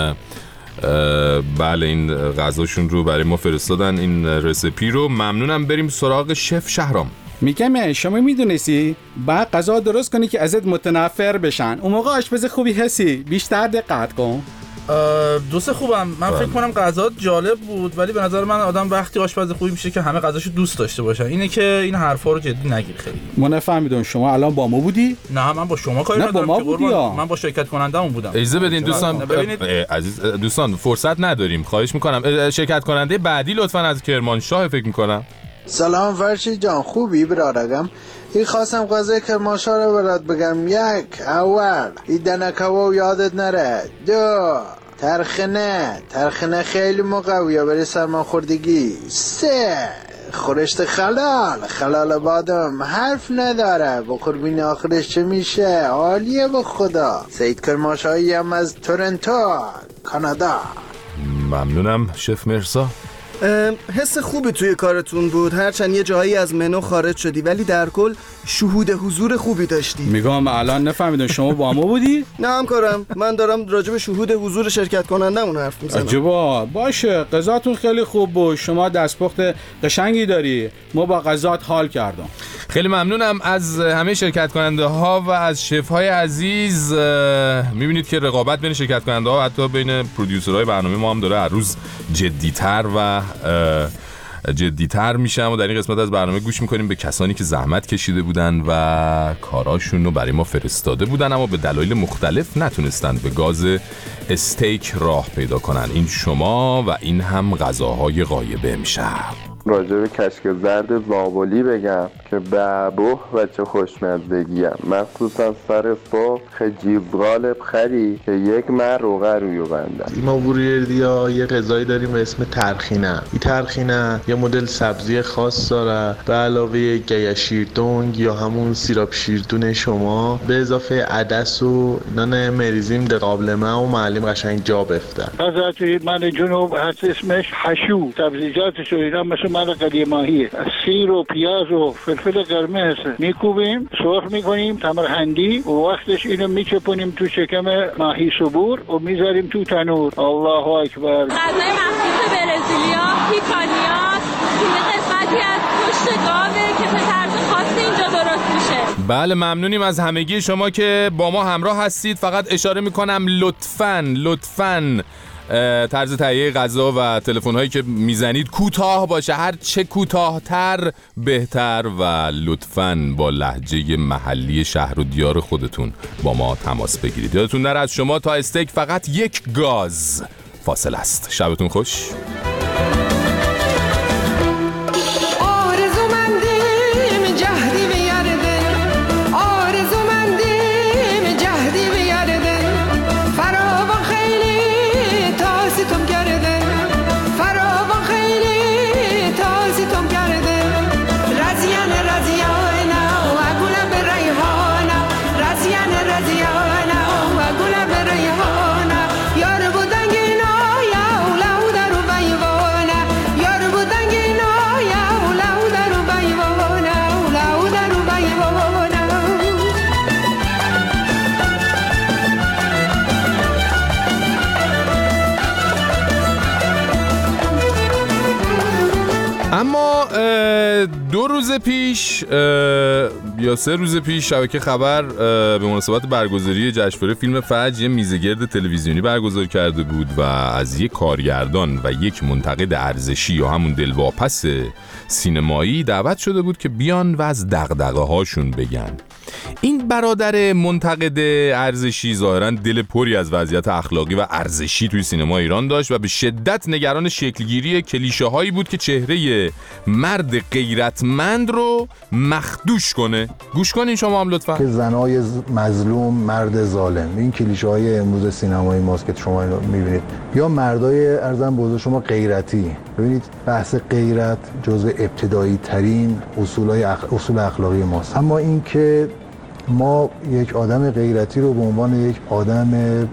بله این غذاشون رو برای ما فرستادن، این رسیپی رو. ممنونم. بریم سراغ شف شهرام. میگم شما میدونستی باید غذا درست کنی که ازت متنفر بشن، اون موقع آشپز خوبی هستی. بیشتر دقت کن. دوست خوبم، من فکر کنم غذا جالب بود، ولی به نظر من آدم وقتی آشپز خوبی میشه که همه غذاشو دوست داشته باشن. اینه که این حرفا رو جدی نگیر. خیلی ما نفهمیدم شما الان با ما بودی؟ نه من با شما کاری ندارم. با ما بودی من با شرکت کننده‌مون بودم. اجازه بدین دوستان، عزیز دوستان فرصت نداریم، خواهش میکنم. شرکت کننده بعدی لطفاً از کرمانشاه فکر میکنم. سلام فرشید جان، خوبی برادرم؟ این خواستم غذای کرمانشاه رو برات بگم. یک، اول این دنکاو یادت نره. دو، ترخنه خیلی مقویه برای سرماخوردگی. سه، خورشت خلال بادم حرف نداره، با قربین آخرش چه میشه؟ عالیه به خدا. سید کرمانشاهی هم از تورنتو کانادا. ممنونم شف مرسا. حس خوبی توی کارتون بود، هرچند یه جایی از منو خارج شدی، ولی در کل شهود حضور خوبی داشتی. میگم الان نفهمیدم شما با ما بودی؟ نه همکارم، من دارم راجع به شهود حضور شرکت کنندمون حرف میزنم. عجبا، باشه غذاتون خیلی خوب بود، شما دستپخت قشنگی داری، ما با غذات حال کردم. خیلی ممنونم از همه شرکت کننده ها و از شف های عزیز. میبینید که رقابت بین شرکت کننده ها و حتی بین پرودیوسرهای برنامه ما هم داره هر روز جدیتر میشه و در این قسمت از برنامه گوش میکنیم به کسانی که زحمت کشیده بودن و کاراشون رو برای ما فرستاده بودن، اما به دلایل مختلف نتونستن به گاز استیک راه پیدا کنن. این شما و این هم غذاهای غایبه امشب. راجع به کشک زرد زابلی بگم که بابوه و چه خوشمزگیه، مخصوصا سر صبح خجیب غالب خری که یک مر روغه روی بنده. ما بوریردیا یه غذایی داریم به اسم ترخینه. این ترخینه یه مدل سبزی خاص داره به علاوه گیشیردونگ یا همون سیراب شیردون شما به اضافه عدس و نان مریزیم ده قابلمه و معلم قشنگ جا بفته. حضرت من جنوب هست اسمش حشو، سبزیجاتش و اینا مثل من قلی ماهیه، سیر و پیاز و فلفل قرمز میکوبیم، سرخ میکنیم تمر هندی و وقتش اینو میچپونیم تو شکم ماهی صبور و میذاریم تو تنور. الله اکبر. غذای مخصوص برزیلیا پیکانیا که قسمتی از گوشت گاوه که به طرز خاص اینجا درست میشه. بله ممنونیم از همگی شما که با ما همراه هستید. فقط اشاره میکنم لطفاً طرز تهیه غذا و تلفن هایی که میزنید کوتاه باشه، هر چه کوتاه‌تر بهتر، و لطفاً با لهجه محلی شهر و دیار خودتون با ما تماس بگیرید. یادتون نره از شما تا استیک فقط یک گاز فاصله است. شبتون خوش. اما 2 روز پیش یا 3 روز پیش شبکه خبر به مناسبت برگزاری جشنواره فیلم فجر یه میزگرد تلویزیونی برگزار کرده بود و از یک کارگردان و یک منتقد ارزشی یا همون دلواپس سینمایی دعوت شده بود که بیان و از دغدغه هاشون بگن. این برادر منتقد ارزشی ظاهراً دل پری از وضعیت اخلاقی و ارزشی توی سینما ایران داشت و به شدت نگران شکلگیری کلیشه هایی بود که چهره مرد غیرتمند رو مخدوش کنه. گوش کنین شما هم لطفاً. که زنای مظلوم، مرد ظالم، این کلیشه های امروز سینمای ماست که شما اینو میبینید، یا مردای ارزم بوده شما غیرتی. ببینید بحث غیرت جزو ابتدایی ترین اصول اخلاقی ماست، اما این که ما یک آدم غیرتی رو به عنوان یک آدم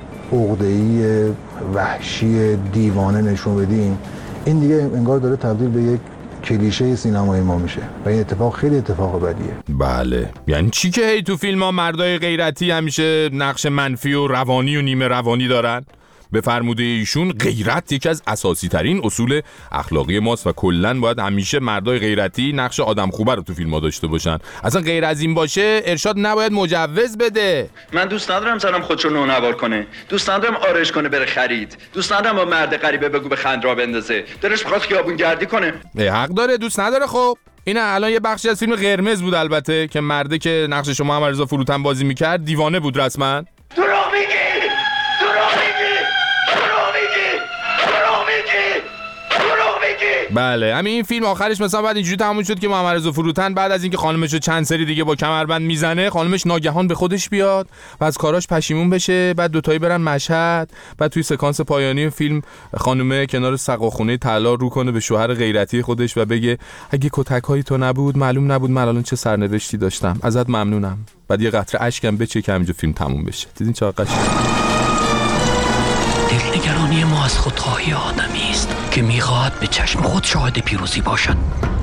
عقده‌ای وحشی دیوانه نشون بدیم، این دیگه انگار داره تبدیل به یک کلیشه سینمای ما میشه و این اتفاق خیلی اتفاق بدیه. بله، یعنی چی که هی تو فیلم ها مردای غیرتی همیشه نقش منفی و روانی و نیمه روانی دارن؟ به فرموده ایشون غیرت یکی از اساسی ترین اصول اخلاقی ماست و کلن باید همیشه مردای غیرتی نقش آدم خوبه رو تو فیلم ها داشته باشن. اصلا غیر از این باشه ارشاد نباید مجوز بده. من دوست ندارم زنم خودشو نونوار کنه، دوست ندارم آرش کنه بره خرید، دوست ندارم با مرد غریبه بگو به خند را بندازه، دلش می‌خواد خیابون گردی کنه. حق داره، دوست نداره. خب اینا الان یه بخشی از فیلم قرمز بود البته که مرده که نقش شما محمد فروتن بازی می‌کرد دیوانه بود رسما. بله، همین این فیلم آخرش مثلا بعد اینجوری تموم شد که محمد رضا فروتن بعد از اینکه خانمش رو چند سری دیگه با کمربند میزنه، خانمش ناگهان به خودش بیاد و از کاراش پشیمون بشه، بعد دوتایی برن مشهد، بعد توی سکانس پایانی فیلم خانومه کنار سقاخونه طلا رو کنه به شوهر غیرتی خودش و بگه اگه کتک‌های تو نبود معلوم نبود من الان چه سرنوشتی داشتم، ازت ممنونم. بعد یه قطره اشکم بچه که همینجا فیلم تموم بشه. دیدین چه قشنگ؟ دلنگرانی ما از خودخواهی آدمی است که میخواهد به چشم خود شاهد پیروزی باشد.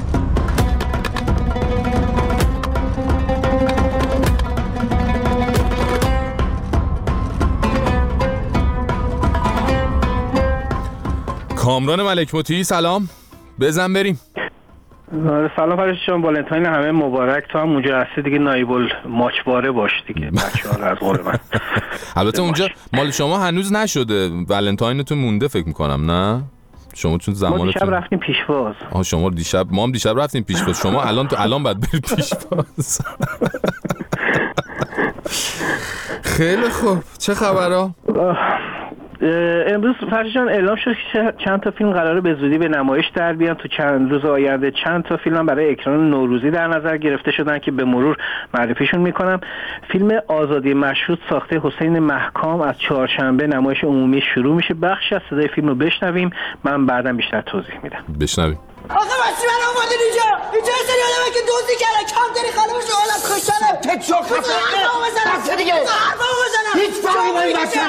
کامران ملک مطیعی سلام، بزن بریم. سلام فرشت جان، والنتاین همه مبارک. تو هم اونجا هستی دیگه نایب الماچباره باش دیگه بچه‌ها از قول من. البته اونجا مال شما هنوز نشده، والنتاینتون مونده فکر میکنم، نه؟ شما چون زمانتون ما دیشب رفتیم پیشواز. شما دیشب، ما هم دیشب رفتیم پیشواز. شما الان باید برید پیشواز. خیلی خوب، چه خبرها؟ امروز فرشی جان اعلام شد که چند تا فیلم قراره به زودی به نمایش در بیان. تو چند روز آینده چند تا فیلم برای اکران نوروزی در نظر گرفته شدن که به مرور معرفیشون میکنم. فیلم آزادی مشروط ساخته حسین محکام از چهارشنبه نمایش عمومی شروع میشه. بخش از صدای فیلم رو بشنویم، من بعداً بیشتر توضیح میدم. بشنویم. آقا واسه من آماده اینجا سری آدمه که دوزی کرده کم داری خانمش حالت خوشحاله پچو خفه دیگه هیچ فرقی با این بچه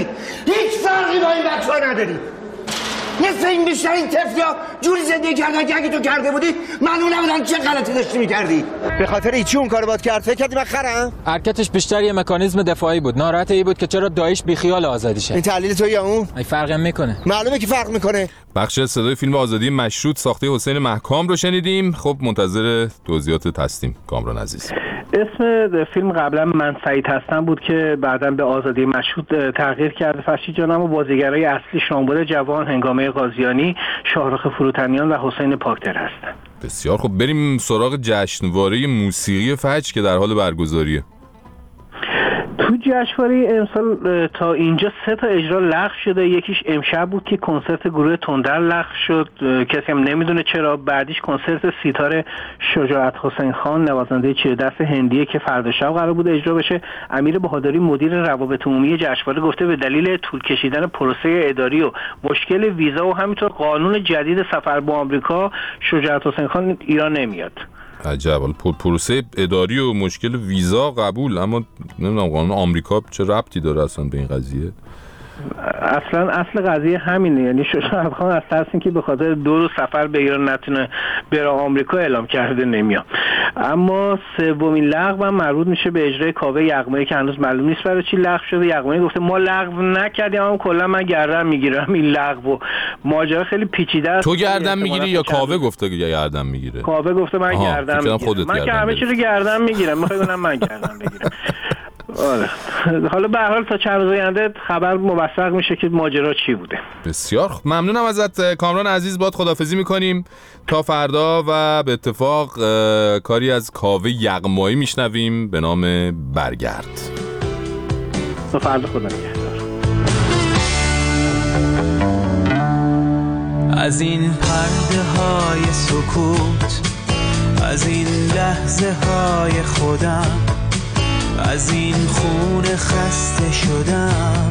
نداری مثل این بیشتر این طفلیا جوری زندگی کردن که اگه تو کرده بودی معلوم نبودن چه غلطی داشتی میکردی. به خاطر ایچی اون کارو باد کرد؟ فکر کردی من خرم؟ حرکتش بیشتر یه مکانیزم دفاعی بود. ناراحت ای بود که چرا داعش بیخیال آزادیشه. این تحلیل تو یا اون؟ ای فرقی میکنه. معلومه که فرق میکنه. بخش صدای فیلم آزادی مشروط ساخته حسین محکام رو شنیدیم. خب منتظر توضیحات هستیم کامران عزیز. اسم فیلم قبلا من سعید هستم بود که بعداً به آزادی مشروط تغییر کرده. فرشید جانم و بازیگرای اصلی شامبد جوان، هنگامه قاضیانی، شاهرخ فروتنیان و حسین پاکدل هستند. بسیار خب، بریم سراغ جشنواره موسیقی فجر که در حال برگزاریه. تو جشنواره امسال تا اینجا 3 تا اجرا لغو شده. یکیش امشب بود که کنسرت گروه تندر لغو شد، کسی هم نمیدونه چرا. بعدیش کنسرت سیتار شجاعت حسین خان، نوازنده چیردست هندیه که فردا شب قرار بود اجرا بشه. امیر بهادری مدیر روابط عمومی جشنواره گفته به دلیل طول کشیدن پروسه اداری و مشکل ویزا و همینطور قانون جدید سفر به آمریکا، شجاعت حسین خان ایران نمیاد. عجب. پروسه اداری و مشکل ویزا قبول، اما نمیدونم قانون آمریکا چه ربطی داره اصلا به این قضیه؟ اصلا اصل قضیه همینه، یعنی شجاعت خان از ترس اینکه به خاطر 2 روز سفر به ایران نتونه بره آمریکا اعلام کرده نمیاد. اما سومین لغو هم مربوط میشه به اجرای کاوه یغمایی که هنوز معلوم نیست برای چی لغو شده. یغمایی گفته ما لغو نکردیم، اما کلا من گردن میگیرم این لغو. ماجرا خیلی پیچیده است. تو گردن میگیری یا کاوه گفته که گردن میگیره؟ کاوه گفته من گردن میگیرم. من که همه چیزو گردن میگیرم، میخوای بگم من گردن بگیرم. آره. حالا به هر حال تا چند روز آینده خبر موثق میشه که ماجرا چی بوده. بسیار ممنونم ازت کامران عزیز. باد خداحافظی میکنیم تا فردا و به اتفاق کاری از کاوه یغمایی میشنویم به نام برگرد. تا فردا، خدا نگهدار. از این پرده های سکوت، از این لحظه های خودم، از این خون خسته شدم،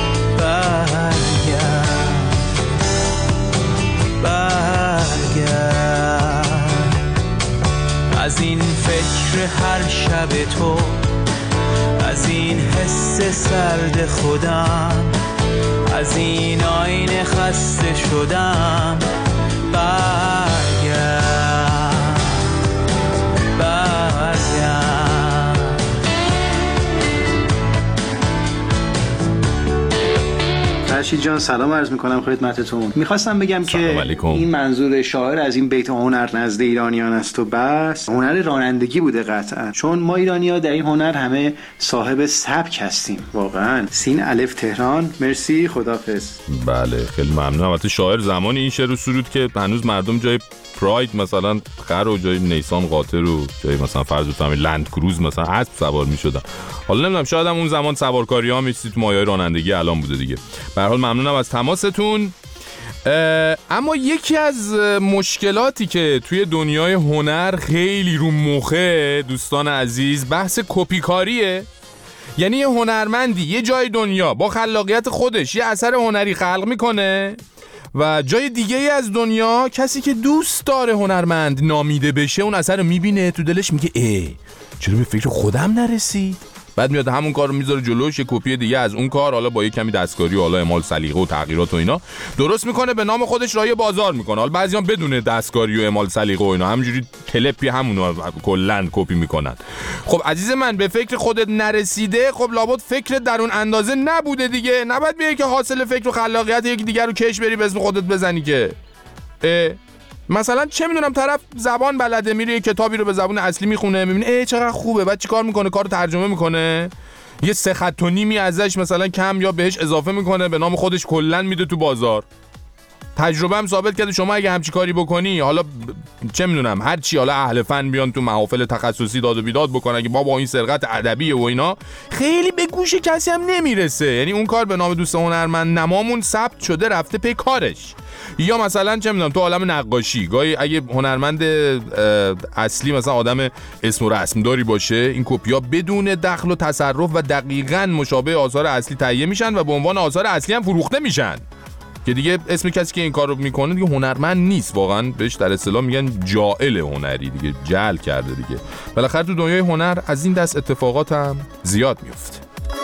برگرد از این فکر هر شب تو، از این حس سرد خودم، از این آینه خسته شدم، برگرد. فرشید جان سلام عرض میکنم خدمتتون. میخواستم بگم که این منظور شاعر از این بیت هنر نزد ایرانیان است و بس هنر رانندگی بوده قطعا، چون ما ایرانی‌ها در این هنر همه صاحب سبک هستیم واقعا. سین الف تهران. مرسی، خداحافظ. بله خیلی ممنونم. البته شاعر زمانی این شعر رو سرود که هنوز مردم جای پراید مثلا خر و جای نیسان قاطر و جای مثلا فرض بفرمایید لند کروز مثلا اسب سوار می‌شدن. حالا نمیدونم شاید هم اون زمان سوارکاری ها می‌رسید تو مایه‌های رانندگی الان بوده دیگه. به هر حال ممنونم از تماستون. اما یکی از مشکلاتی که توی دنیای هنر خیلی رو مخه دوستان عزیز بحث کپیکاریه. یعنی یه هنرمندی یه جای دنیا با خلاقیت خودش یه اثر هنری خلق میکنه و جای دیگه ای از دنیا کسی که دوست داره هنرمند نامیده بشه اون اثر رو میبینه، تو دلش میگه چرا به فکر خودم نرسید؟ بعد میاد همون کار رو میذاره جلوش، یه کپی دیگه از اون کار، حالا با یه کمی دستکاری و حالا اعمال سلیقه و تغییرات و اینا درست میکنه، به نام خودش راه بازار میکنه. حالا بعضی‌ها بدون دستکاری و اعمال سلیقه و اینا همینجوری تلپی همونو کلا کپی میکنن. خب عزیز من، به فکر خودت نرسیده، خب لابد فکر در اون اندازه نبوده دیگه. نباید بیای که حاصل فکر و خلاقیت یکی دیگر رو کش بری به اسم خودت بزنی که مثلا چه میدونم طرف زبان بلده، میره یه کتابی رو به زبان اصلی میخونه، میبینه چقدر خوبه، بعد چیکار میکنه؟ کارو ترجمه میکنه، یه 3 خط و نیمی ازش مثلا کم یا بهش اضافه میکنه، به نام خودش کلا میده تو بازار. تجربه هم ثابت کرده شما اگه همچی کاری بکنی، حالا چه میدونم هر چی، حالا اهل فن بیان تو محافل تخصصی داد و بیداد بکنن که بابا این سرقت ادبیه و اینا، خیلی به گوش کسی هم نمیرسه. یعنی اون کار به نام دوست هنرمند نمامون ثبت شده رفته پی کارش. یا مثلا چه میدونم تو عالم نقاشی، گاهی اگه هنرمند اصلی مثلا آدم اسم و رسم داری باشه، این کپیا بدون دخل و تصرف و دقیقاً مشابه آثار اصلی تهیه میشن و به عنوان آثار اصلی هم فروخته میشن، که دیگه اسم کسی که این کارو میکنه دیگه هنرمند نیست، واقعا بهش در اصطلاح میگن جاعل هنری، دیگه جعل کرده دیگه. بالاخره تو دنیای هنر از این دست اتفاقات هم زیاد میفته.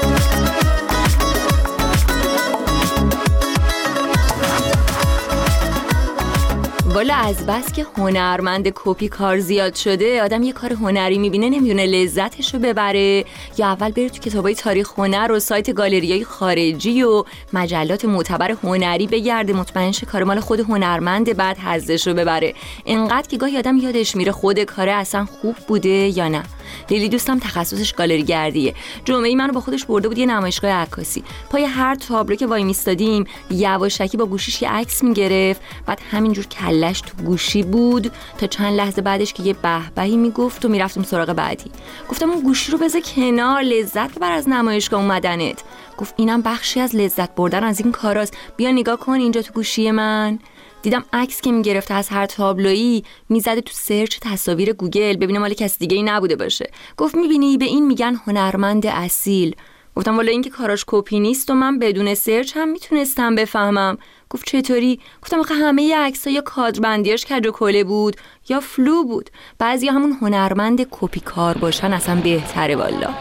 والا از بس که هنرمند کپی کار زیاد شده، آدم یه کار هنری میبینه نمیدونه لذتشو ببره یا اول بره تو کتابای تاریخ هنر و سایت گالریای خارجی و مجلات معتبر هنری بگرده مطمئن شه کار مال خود هنرمند، بعد حظشو ببره. اینقدر که گاهی آدم یادش میره خود کاره اصلا خوب بوده یا نه. لیلی دوستم تخصصش گالری گردیه. جمعه‌ای منو با خودش برده بود یه نمایشگاه عکاسی. پای هر تابلو که وای میستادیم یواشکی با گوشیش یه عکس میگرفت، بعد همینجور کلش تو گوشی بود تا چند لحظه بعدش که یه بهبهی میگفت و میرفتیم سراغ بعدی. گفتم اون گوشی رو بذار کنار، لذت ببر از نمایشگاه اومدنت. گفت اینم بخشی از لذت بردن از این کاراست، بیا نگاه کن اینجا تو گوشی من. دیدم عکس که میگرفته از هر تابلویی میزده تو سرچ تصاویر گوگل ببینه مال کس دیگه ای نبوده باشه. گفت میبینی به این میگن هنرمند اصیل. گفتم والا این که کاراش کپی نیست و من بدون سرچ هم میتونستم بفهمم. گفت چطوری؟ گفتم آخه همه عکس‌ها یا کادربندیاش کج و کله بود یا فلو بود. بعضیا همون هنرمند کپی کار باشن اصلا بهتره والا.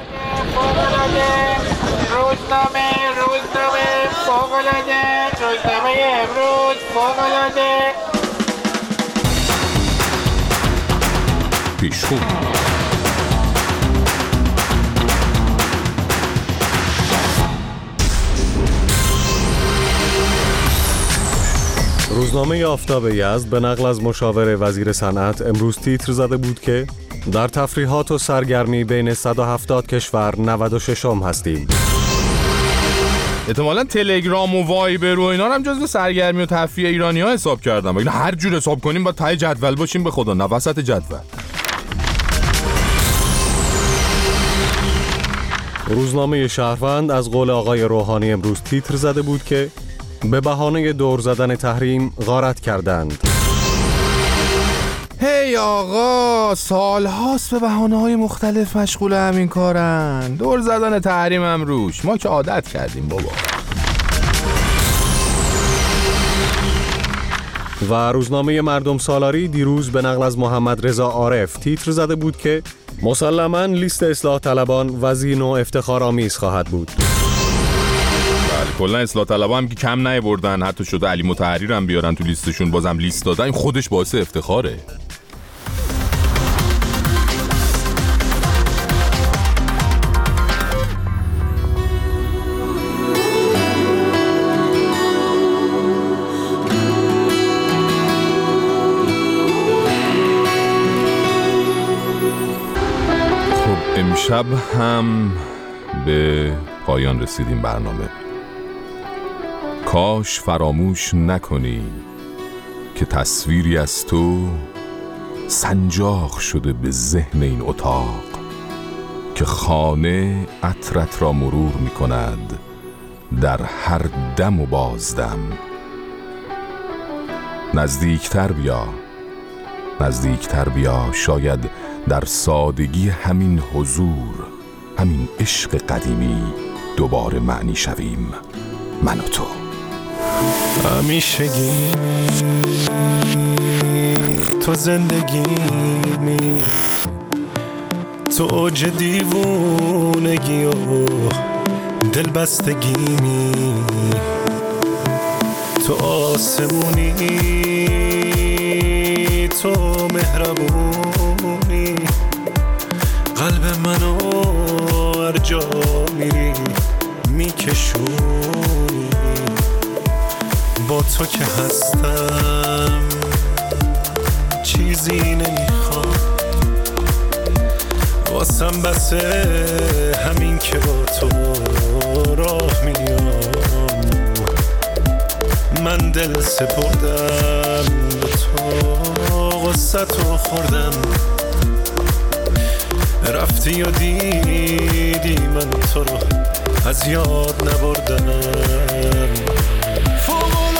روزنامه فوق‌العاده، روزنامه امروز فوق‌العاده. پیشخو روزنامه آفتاب یزد به نقل از مشاور وزیر صنعت امروز تیتر زده بود که در تفریحات و سرگرمی بین 170 کشور 96م هستیم. احتمالاً تلگرام و وایبر و اینا هم جزو سرگرمی و تفریح ایرانی‌ها حساب کردم. اگه هر جور حساب کنیم با ته جدول باشیم به خدا، نه وسط جدول. روزنامه شهروند از قول آقای روحانی امروز تیتر زده بود که به بهانه دور زدن تحریم غارت کردند. هی آقا، سالهاست به بهانه‌های مختلف مشغول همین کارن. دور زدن تحریم هم روش، ما که عادت کردیم بابا. و روزنامه مردم سالاری دیروز به نقل از محمد رضا عارف تیتر زده بود که مسلماً لیست اصلاح طلبان وزین و افتخارآمیز خواهد بود. کلا اصلاح طلبان هم که کم نیاوردن، حتی شده علی مطهری هم بیارن تو لیستشون، بازم لیست دادن، این خودش باعث افتخاره. خب امشب هم به پایان رسیدیم برنامه. کاش فراموش نکنی که تصویری از تو سنجاق شده به ذهن این اتاق که خانه عطرت را مرور می کند در هر دم و بازدم. نزدیکتر بیا، نزدیکتر بیا، شاید در سادگی همین حضور، همین عشق قدیمی دوباره معنی شویم، من و تو. همیشگی تو زندگیمی، تو اوج دیوونگی و دلبستگیمی، تو آسمونی، تو مهربونی، قلب منو هر جا میری میکشونی. با تو که هستم چیزی نمیخوام، واسم بسه همین که با تو راه میام. من دل سپردم به تو، غصتو خوردم، رفتی و دیدی من تو رو از یاد نبردم.